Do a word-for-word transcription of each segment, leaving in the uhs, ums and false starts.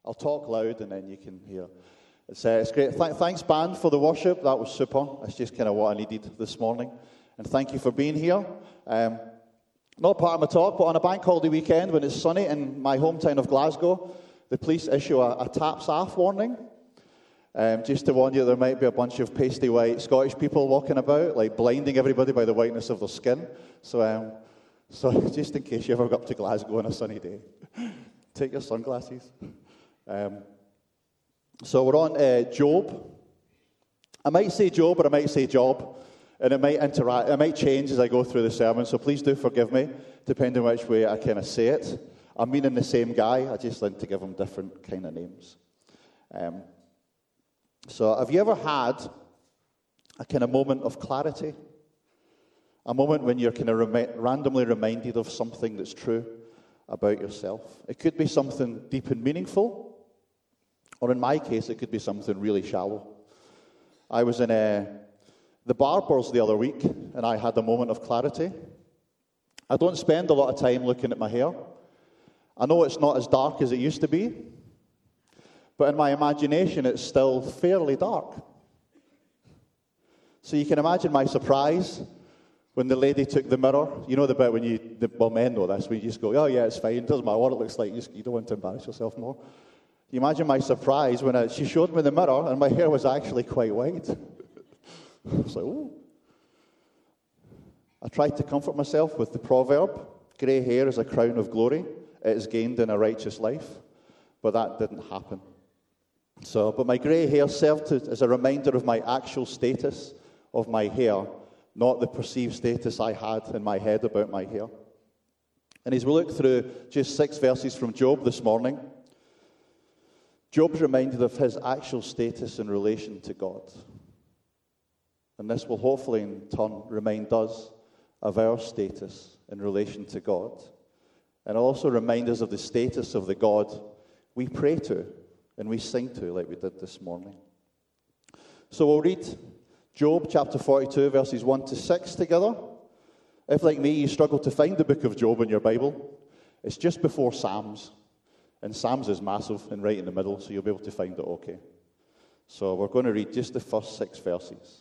I'll talk loud and then you can hear. It's, uh, it's great. Th- thanks, band, for the worship. That was super. That's just kind of what I needed this morning. And thank you for being here. Um, not part of my talk, but on a bank holiday weekend when it's sunny in my hometown of Glasgow, the police issue a, a taps-off warning. Um, just to warn you, there might be a bunch of pasty white Scottish people walking about, like blinding everybody by the whiteness of their skin. So, um, so just in case you ever go up to Glasgow on a sunny day, take your sunglasses. Um, so we're on uh, Job. I might say Job, or I might say Job, and it might interact. It might change as I go through the sermon. So please do forgive me, depending on which way I kind of say it. I'm meaning the same guy. I just like to give him different kind of names. Um, So have you ever had a kind of moment of clarity? A moment when you're kind of remi- randomly reminded of something that's true about yourself? It could be something deep and meaningful, or in my case, it could be something really shallow. I was in a, the barbers the other week, and I had a moment of clarity. I don't spend a lot of time looking at my hair. I know it's not as dark as it used to be, but in my imagination, it's still fairly dark. So you can imagine my surprise when the lady took the mirror. You know the bit when you, the, well, men know this, when you just go, oh yeah, it's fine, it doesn't matter what it looks like, you, just, you don't want to embarrass yourself more. You imagine my surprise when I, she showed me the mirror and my hair was actually quite white. I was like, oh. I tried to comfort myself with the proverb, grey hair is a crown of glory, it is gained in a righteous life, but that didn't happen. So, but my grey hair served to, as a reminder of my actual status of my hair, not the perceived status I had in my head about my hair. And as we look through just six verses from Job this morning, Job's reminded of his actual status in relation to God. And this will hopefully in turn remind us of our status in relation to God. And also remind us of the status of the God we pray to and we sing to, like we did this morning. So we'll read Job chapter forty-two, verses one to six together. If, like me, you struggle to find the book of Job in your Bible, it's just before Psalms. And Psalms is massive and right in the middle, so you'll be able to find it okay. So we're going to read just the first six verses.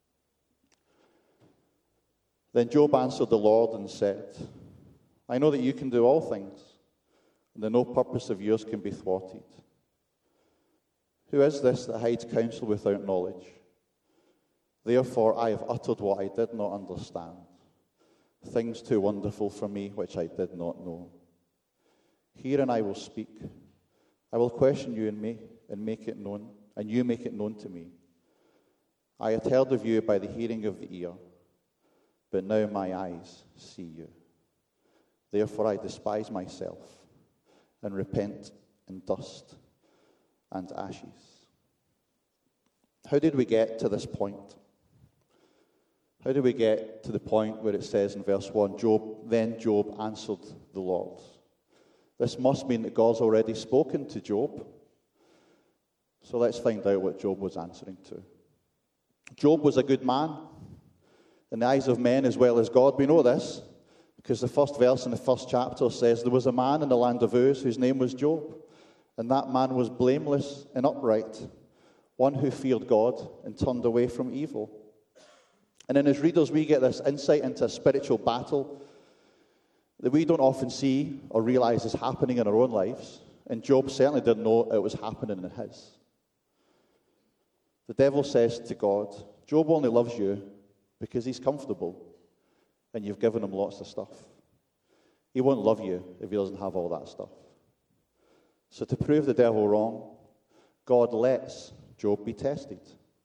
Then Job answered the Lord and said, I know that you can do all things, and that no purpose of yours can be thwarted. Who is this that hides counsel without knowledge? Therefore I have uttered what I did not understand, things too wonderful for me which I did not know. Hear and I will speak. I will question you and me and make it known, and you make it known to me. I had heard of you by the hearing of the ear, but now my eyes see you. Therefore I despise myself and repent in dust and ashes. How did we get to this point? How did we get to the point where it says in verse one, Job, then Job answered the Lord? This must mean that God's already spoken to Job. So let's find out what Job was answering to. Job was a good man in the eyes of men as well as God. We know this because the first verse in the first chapter says, there was a man in the land of Uz whose name was Job. And that man was blameless and upright, one who feared God and turned away from evil. And then as readers, we get this insight into a spiritual battle that we don't often see or realize is happening in our own lives. And Job certainly didn't know it was happening in his. The devil says to God, Job only loves you because he's comfortable and you've given him lots of stuff. He won't love you if he doesn't have all that stuff. So to prove the devil wrong, God lets Job be tested.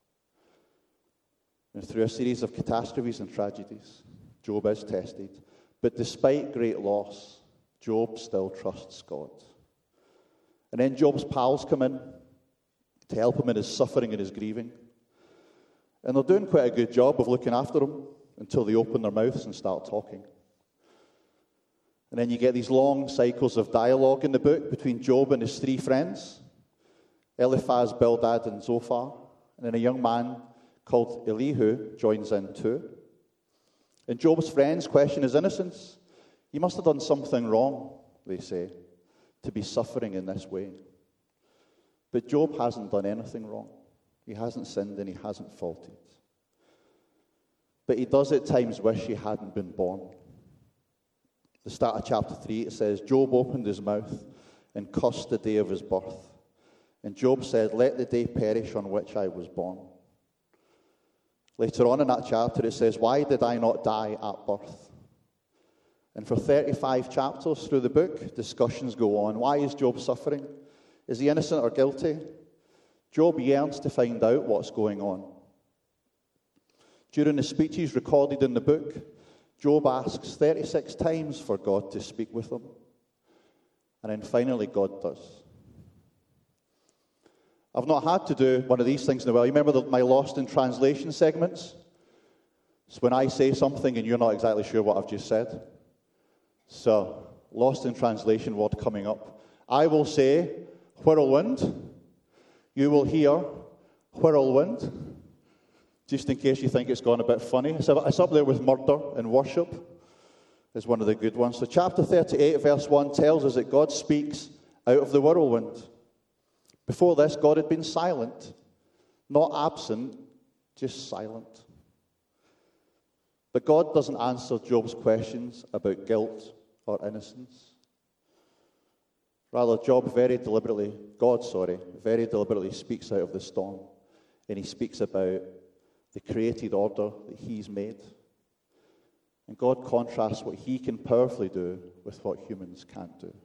And through a series of catastrophes and tragedies, Job is tested. But despite great loss, Job still trusts God. And then Job's pals come in to help him in his suffering and his grieving. And they're doing quite a good job of looking after him until they open their mouths and start talking. And then you get these long cycles of dialogue in the book between Job and his three friends, Eliphaz, Bildad, and Zophar. And then a young man called Elihu joins in too. And Job's friends question his innocence. He must have done something wrong, they say, to be suffering in this way. But Job hasn't done anything wrong. He hasn't sinned and he hasn't faulted. But he does at times wish he hadn't been born. The start of chapter three, it says, Job opened his mouth and cursed the day of his birth. And Job said, let the day perish on which I was born. Later on in that chapter, it says, why did I not die at birth? And for thirty-five chapters through the book, discussions go on. Why is Job suffering? Is he innocent or guilty? Job yearns to find out what's going on. During the speeches recorded in the book, Job asks thirty-six times for God to speak with him. And then finally God does. I've not had to do one of these things in a while. You remember the, my Lost in Translation segments? It's when I say something and you're not exactly sure what I've just said. So, Lost in Translation word coming up. I will say, whirlwind. You will hear, whirlwind. Just in case you think it's gone a bit funny. It's up there with murder and worship. It's one of the good ones. So chapter thirty-eight, verse one tells us that God speaks out of the whirlwind. Before this, God had been silent. Not absent, just silent. But God doesn't answer Job's questions about guilt or innocence. Rather, Job very deliberately, God, sorry, very deliberately speaks out of the storm. And he speaks about the created order that he's made. And God contrasts what he can powerfully do with what humans can't do.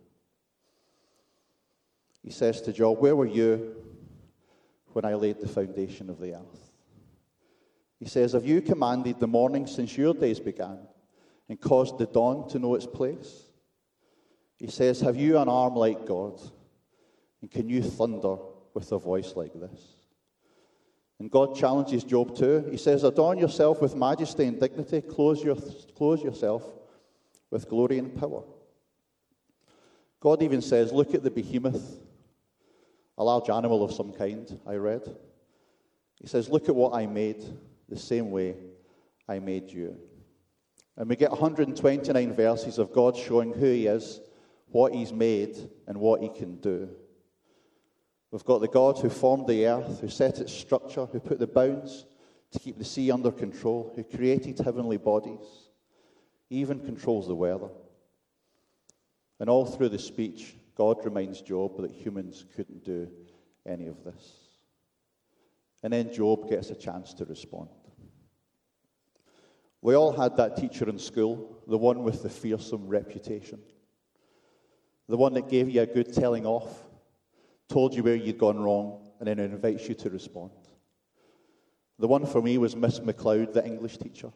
He says to Job, where were you when I laid the foundation of the earth? He says, have you commanded the morning since your days began and caused the dawn to know its place? He says, have you an arm like God? And can you thunder with a voice like this? And God challenges Job too. He says, adorn yourself with majesty and dignity. Clothe, your, clothe yourself with glory and power. God even says, look at the behemoth, a large animal of some kind, I read. He says, look at what I made, the same way I made you. And we get one hundred twenty-nine verses of God showing who he is, what he's made, and what he can do. We've got the God who formed the earth, who set its structure, who put the bounds to keep the sea under control, who created heavenly bodies. He even controls the weather. And all through the speech, God reminds Job that humans couldn't do any of this. And then Job gets a chance to respond. We all had that teacher in school, the one with the fearsome reputation. The one that gave you a good telling off, told you where you'd gone wrong, and then invites you to respond. The one for me was Miss McLeod, the English teacher.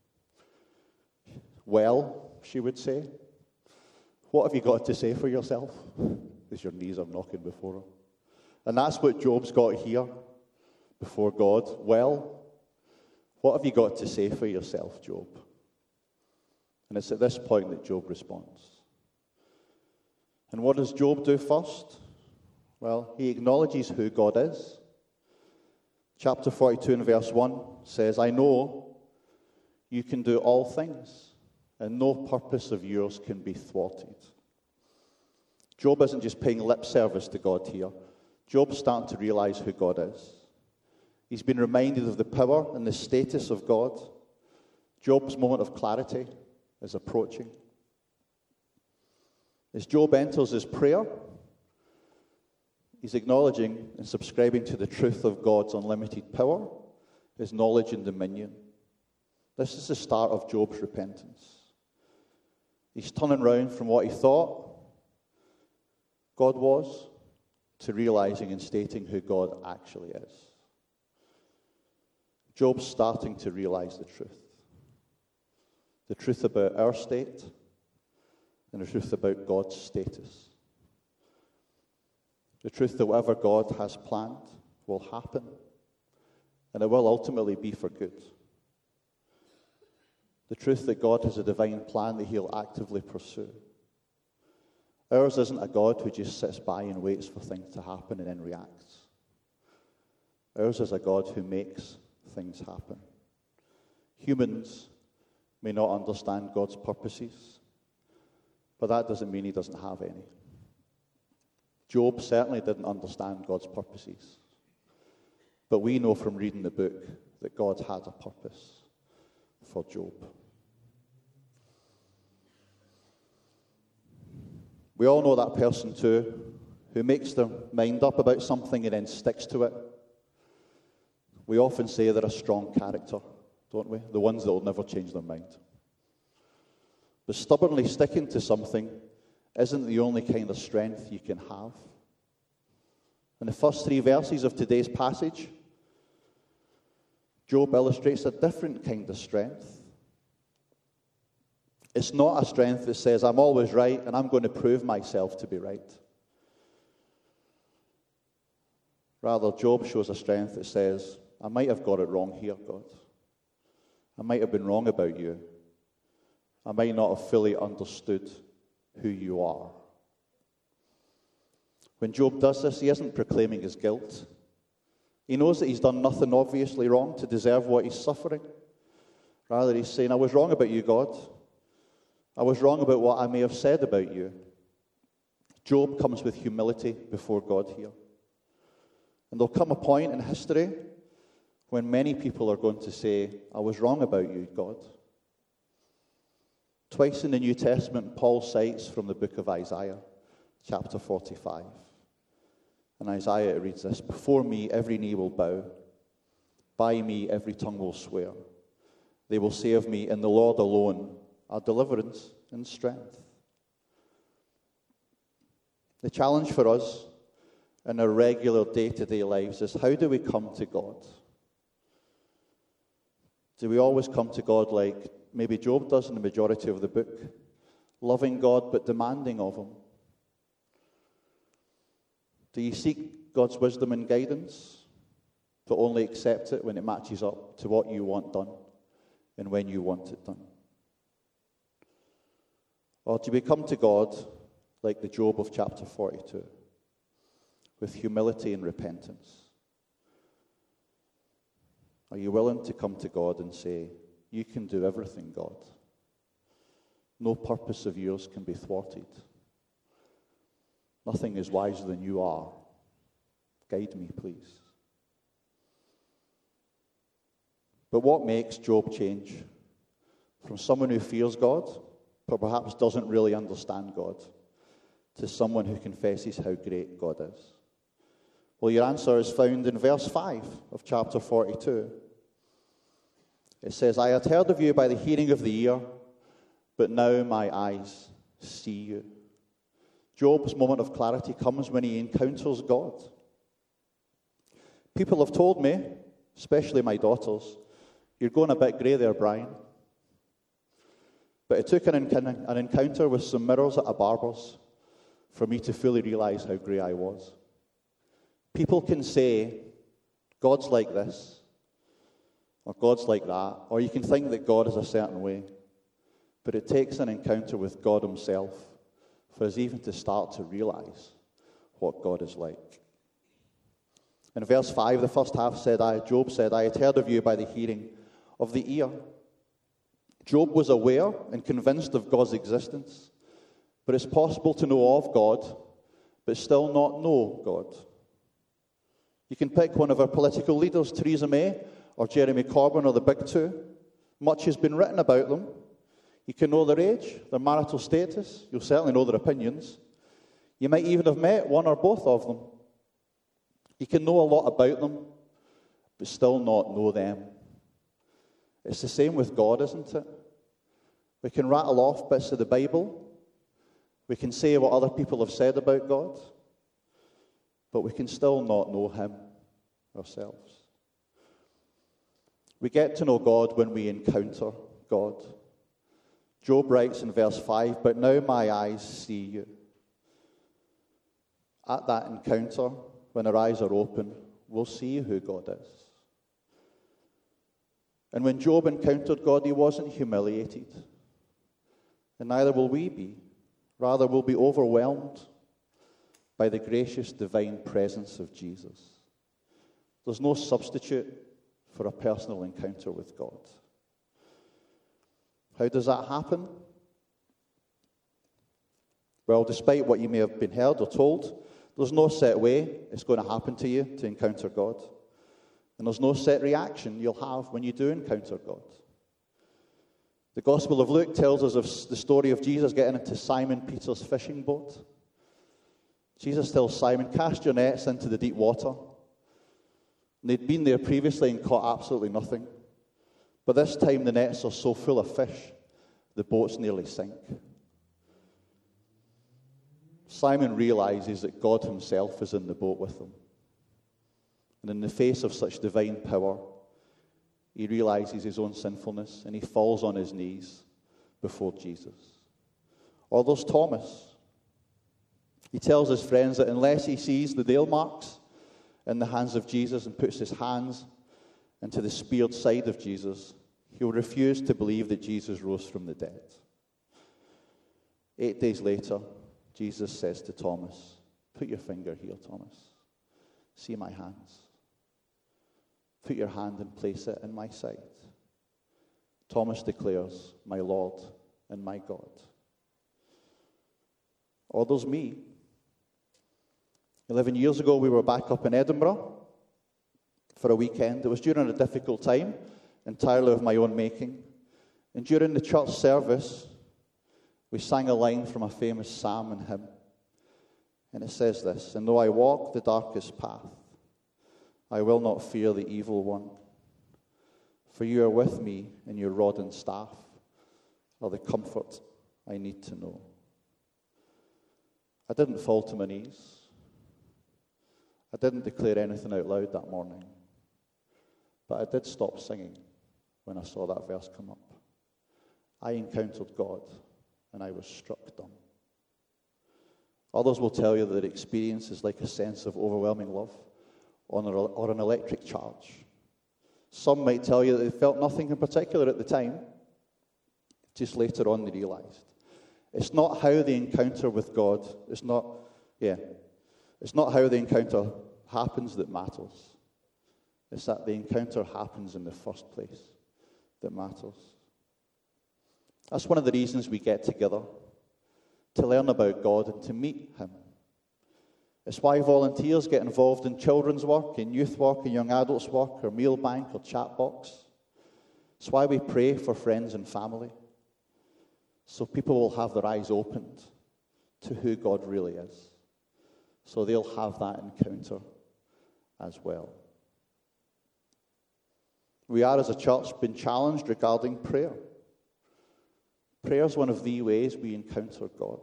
Well, she would say, what have you got to say for yourself? Because your knees are knocking before her. And that's what Job's got here before God. Well, what have you got to say for yourself, Job? And it's at this point that Job responds. And what does Job do first? Well, he acknowledges who God is. Chapter forty-two and verse one says, I know you can do all things, and no purpose of yours can be thwarted. Job isn't just paying lip service to God here. Job's starting to realize who God is. He's been reminded of the power and the status of God. Job's moment of clarity is approaching. As Job enters his prayer, he's acknowledging and subscribing to the truth of God's unlimited power, his knowledge and dominion. This is the start of Job's repentance. He's turning round from what he thought God was to realizing and stating who God actually is. Job's starting to realize the truth. The truth about our state and the truth about God's status. The truth that whatever God has planned will happen, and it will ultimately be for good. The truth that God has a divine plan that he'll actively pursue. Ours isn't a God who just sits by and waits for things to happen and then reacts. Ours is a God who makes things happen. Humans may not understand God's purposes, but that doesn't mean he doesn't have any. Job certainly didn't understand God's purposes. But we know from reading the book that God had a purpose for Job. We all know that person too, who makes their mind up about something and then sticks to it. We often say they're a strong character, don't we? The ones that will never change their mind. But stubbornly sticking to something isn't the only kind of strength you can have. In the first three verses of today's passage, Job illustrates a different kind of strength. It's not a strength that says, I'm always right and I'm going to prove myself to be right. Rather, Job shows a strength that says, I might have got it wrong here, God. I might have been wrong about you. I might not have fully understood who you are. When Job does this, he isn't proclaiming his guilt. He knows that he's done nothing obviously wrong to deserve what he's suffering. Rather, he's saying, I was wrong about you, God. I was wrong about what I may have said about you. Job comes with humility before God here. And there'll come a point in history when many people are going to say, I was wrong about you, God. Twice in the New Testament, Paul cites from the book of Isaiah, chapter forty-five. In Isaiah it reads this, before me every knee will bow, by me every tongue will swear. They will say of me, in the Lord alone are deliverance and strength. The challenge for us in our regular day-to-day lives is, how do we come to God? Do we always come to God like maybe Job does in the majority of the book, loving God but demanding of him? Do you seek God's wisdom and guidance, but only accept it when it matches up to what you want done and when you want it done? Or do we come to God like the Job of chapter forty-two, with humility and repentance? Are you willing to come to God and say, you can do everything, God. No purpose of yours can be thwarted. Nothing is wiser than you are. Guide me, please. But what makes Job change from someone who fears God, but perhaps doesn't really understand God, to someone who confesses how great God is? Well, your answer is found in verse five of chapter forty-two. It says, I had heard of you by the hearing of the ear, but now my eyes see you. Job's moment of clarity comes when he encounters God. People have told me, especially my daughters, you're going a bit grey there, Brian. But it took an, enc- an encounter with some mirrors at a barber's for me to fully realize how grey I was. People can say, God's like this, or God's like that, or you can think that God is a certain way. But it takes an encounter with God himself for us even to start to realize what God is like. In verse five, the first half said, I, Job said, I had heard of you by the hearing of the ear. Job was aware and convinced of God's existence, but it's possible to know of God, but still not know God. You can pick one of our political leaders, Theresa May or Jeremy Corbyn or the big two. Much has been written about them. You can know their age, their marital status. You'll certainly know their opinions. You might even have met one or both of them. You can know a lot about them, but still not know them. It's the same with God, isn't it? We can rattle off bits of the Bible. We can say what other people have said about God, but we can still not know him ourselves. We get to know God when we encounter God. Job writes in verse five, but now my eyes see you. At that encounter, when our eyes are open, we'll see who God is. And when Job encountered God, he wasn't humiliated. And neither will we be. Rather, we'll be overwhelmed by the gracious divine presence of Jesus. There's no substitute for a personal encounter with God. How does that happen? Well, despite what you may have been heard or told, There's no set way it's going to happen to you to encounter God. And there's no set reaction you'll have when you do encounter God. The Gospel of Luke tells us of the story of Jesus getting into Simon Peter's fishing boat. Jesus tells Simon, cast your nets into the deep water. And they'd been there previously and caught absolutely nothing. But this time the nets are so full of fish, the boats nearly sink. Simon realizes that God himself is in the boat with them. And in the face of such divine power, he realizes his own sinfulness and he falls on his knees before Jesus. Or there's Thomas. He tells his friends that unless he sees the nail marks in the hands of Jesus and puts his hands into the speared side of Jesus, he'll refuse to believe that Jesus rose from the dead. Eight days later, Jesus says to Thomas, put your finger here, Thomas. See my hands. Put your hand and place it in my side. Thomas declares, my Lord and my God. Or there's me. Eleven years ago, we were back up in Edinburgh for a weekend. It was during a difficult time, entirely of my own making. And during the church service, we sang a line from a famous psalm and hymn. And it says this, and though I walk the darkest path, I will not fear the evil one. For you are with me, and your rod and staff are the comfort I need to know. I didn't fall to my knees. I didn't declare anything out loud that morning. But I did stop singing when I saw that verse come up. I encountered God, and I was struck dumb. Others will tell you that experience is like a sense of overwhelming love or an electric charge. Some might tell you that they felt nothing in particular at the time. Just later on they realized. It's not how the encounter with God, it's not, yeah, it's not how the encounter happens that matters. It's that the encounter happens in the first place that matters. That's one of the reasons we get together, to learn about God and to meet him. It's why volunteers get involved in children's work, in youth work, in young adults' work, or meal bank, or chat box. It's why we pray for friends and family, so people will have their eyes opened to who God really is, so they'll have that encounter as well. We are, as a church, been challenged regarding prayer. Prayer is one of the ways we encounter God.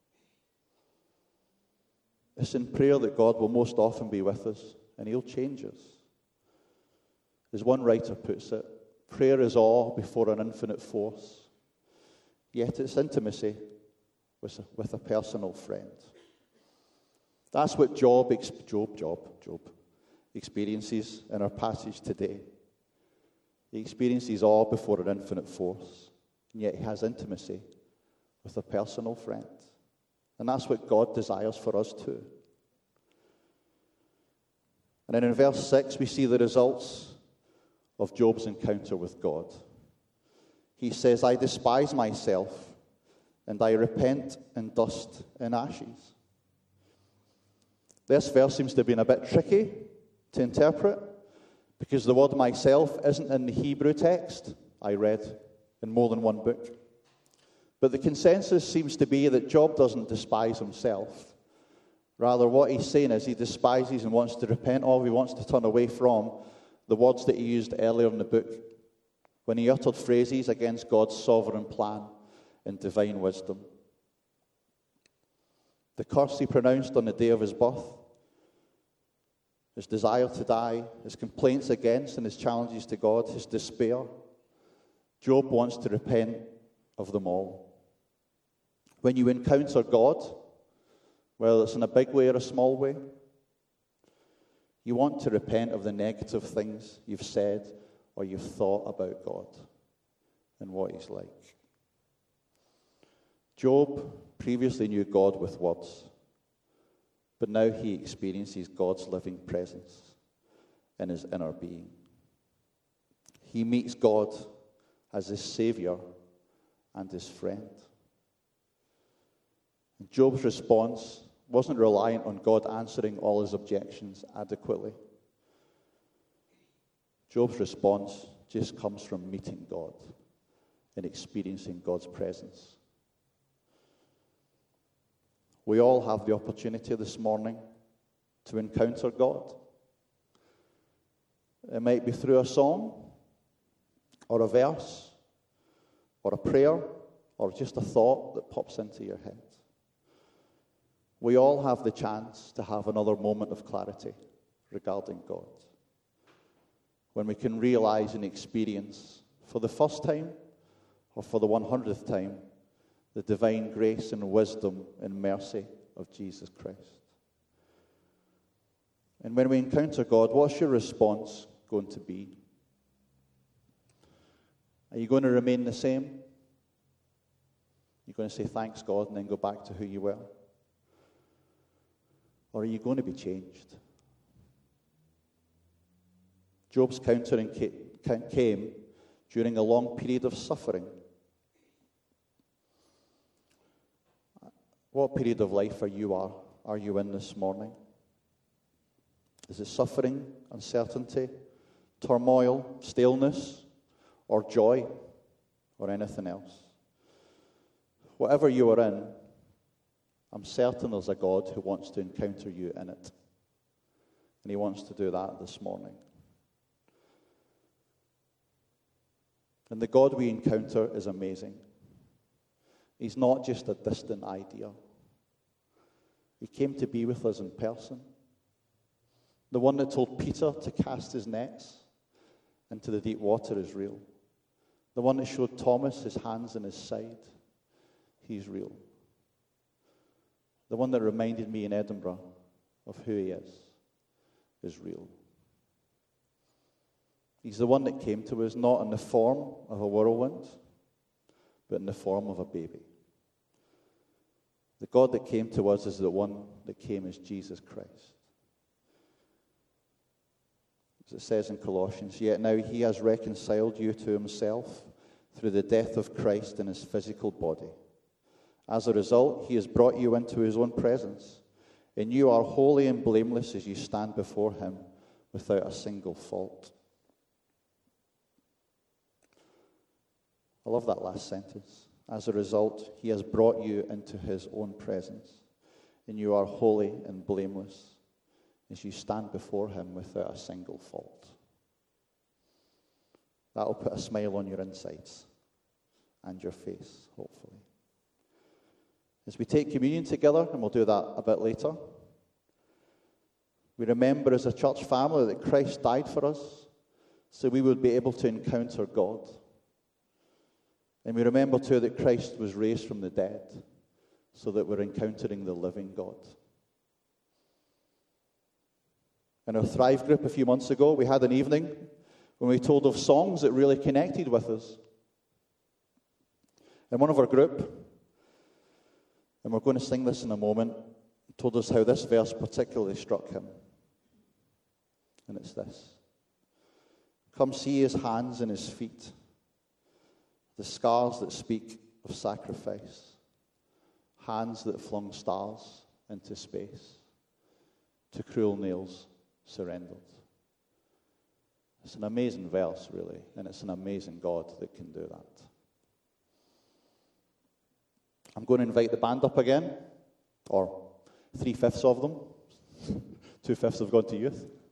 It's in prayer that God will most often be with us, and he'll change us. As one writer puts it, prayer is awe before an infinite force, yet it's intimacy with a, with a personal friend. That's what Job, Job, Job, Job experiences in our passage today. He experiences awe before an infinite force, and yet he has intimacy with a personal friend. And that's what God desires for us too. And then in verse six, we see the results of Job's encounter with God. He says, I despise myself, and I repent in dust and ashes. This verse seems to have been a bit tricky to interpret, because the word myself isn't in the Hebrew text I read in more than one book. But the consensus seems to be that Job doesn't despise himself. Rather, what he's saying is he despises and wants to repent of, he wants to turn away from the words that he used earlier in the book, when he uttered phrases against God's sovereign plan and divine wisdom. The curse he pronounced on the day of his birth, his desire to die, his complaints against and his challenges to God, his despair. Job wants to repent of them all. When you encounter God, whether it's in a big way or a small way, you want to repent of the negative things you've said or you've thought about God and what he's like. Job previously knew God with words, but now he experiences God's living presence in his inner being. He meets God as his Savior and his friend. And Job's response wasn't reliant on God answering all his objections adequately. Job's response just comes from meeting God and experiencing God's presence. We all have the opportunity this morning to encounter God. It might be through a song, or a verse, or a prayer, or just a thought that pops into your head. We all have the chance to have another moment of clarity regarding God, when we can realize and experience for the first time or for the one hundredth time the divine grace and wisdom and mercy of Jesus Christ. And when we encounter God, what's your response going to be? Are you going to remain the same? You're going to say, thanks, God, and then go back to who you were? Or are you going to be changed? Job's countering came during a long period of suffering. What period of life are you are are you in this morning? Is it suffering, uncertainty, turmoil, staleness, or joy, or anything else? Whatever you are in, I'm certain there's a God who wants to encounter you in it. And he wants to do that this morning. And the God we encounter is amazing. He's not just a distant idea. He came to be with us in person. The one that told Peter to cast his nets into the deep water is real. The one that showed Thomas his hands and his side, he's real. The one that reminded me in Edinburgh of who he is, is real. He's the one that came to us not in the form of a whirlwind, but in the form of a baby. The God that came to us is the one that came as Jesus Christ. As it says in Colossians, yet now he has reconciled you to himself through the death of Christ in his physical body. As a result, he has brought you into his own presence, and you are holy and blameless as you stand before him without a single fault. I love that last sentence. As a result, he has brought you into his own presence, and you are holy and blameless as you stand before him without a single fault. That'll put a smile on your insides and your face, hopefully. As we take communion together, and we'll do that a bit later, we remember as a church family that Christ died for us so we would be able to encounter God. And we remember too that Christ was raised from the dead so that we're encountering the living God. In our Thrive group a few months ago, we had an evening when we told of songs that really connected with us. And one of our group, and we're going to sing this in a moment, told us how this verse particularly struck him. And it's this. Come see his hands and his feet, the scars that speak of sacrifice, hands that flung stars into space, to cruel nails surrendered. It's an amazing verse, really, and it's an amazing God that can do that. I'm going to invite the band up again, or three-fifths of them. Two-fifths have gone to youth.